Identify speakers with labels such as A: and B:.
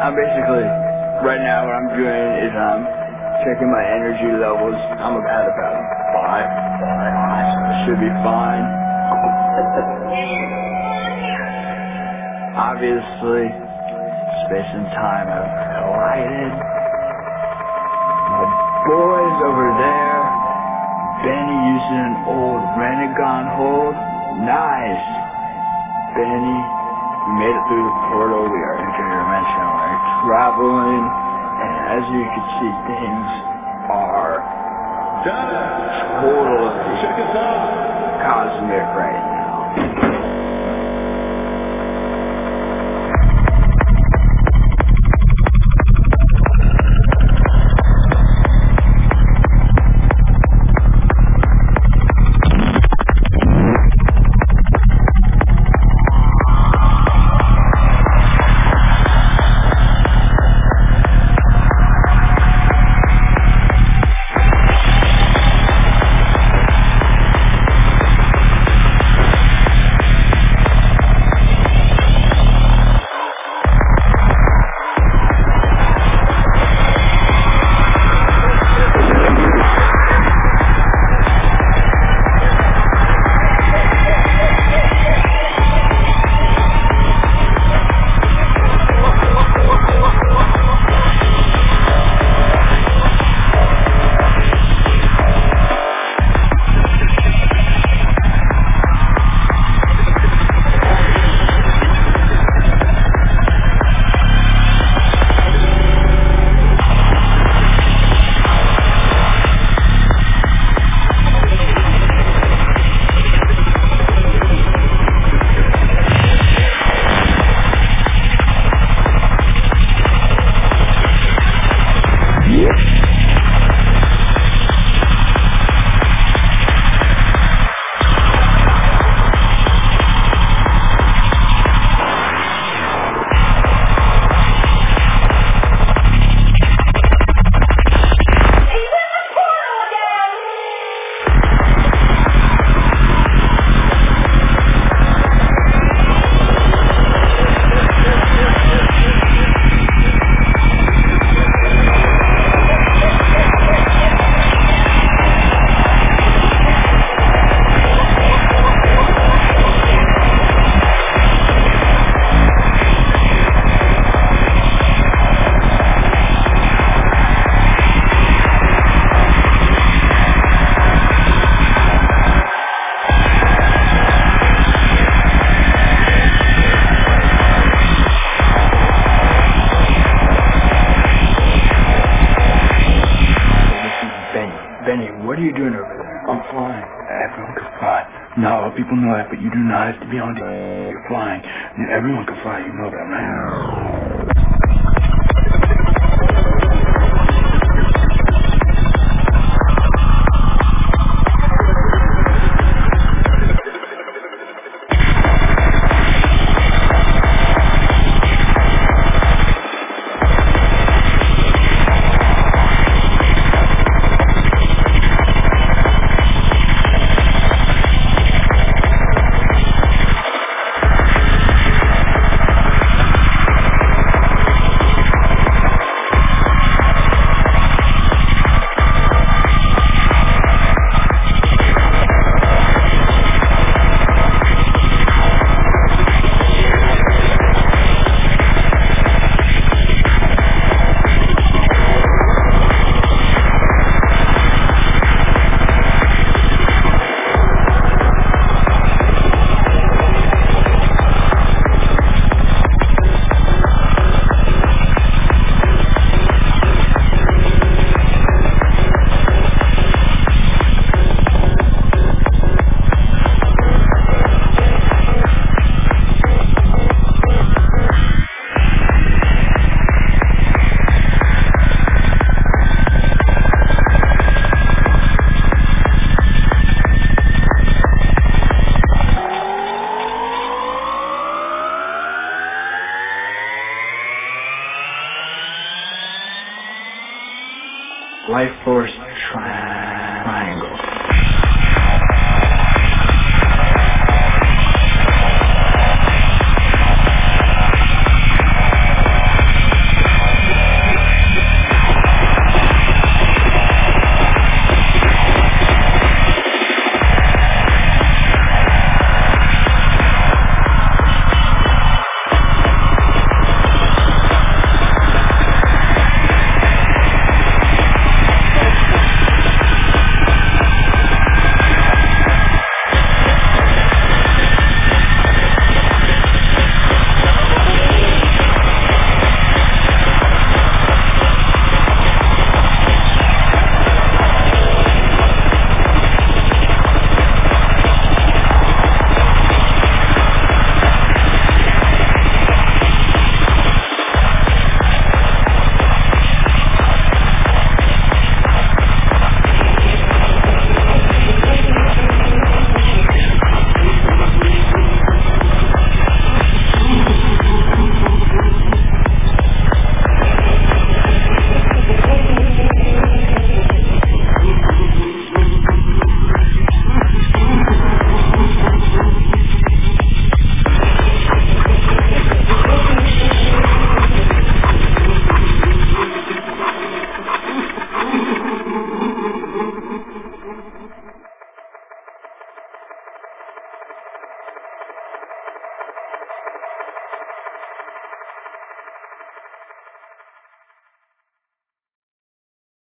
A: I'm basically, right now what I'm doing is I'm checking my energy levels. I'm at about 5. I should be fine. Obviously, space and time have collided. My boy's over there. Benny using an old Renegon hold. Nice. Benny, we made it through the portal. We are interdimensional. We're traveling. And as you can see, things are totally cosmic right now. Benny, what are you doing over there? I'm flying. Everyone can fly. Not all people know that, but you do not have to be on You're flying. Everyone can fly, you know that, right? Life force trap.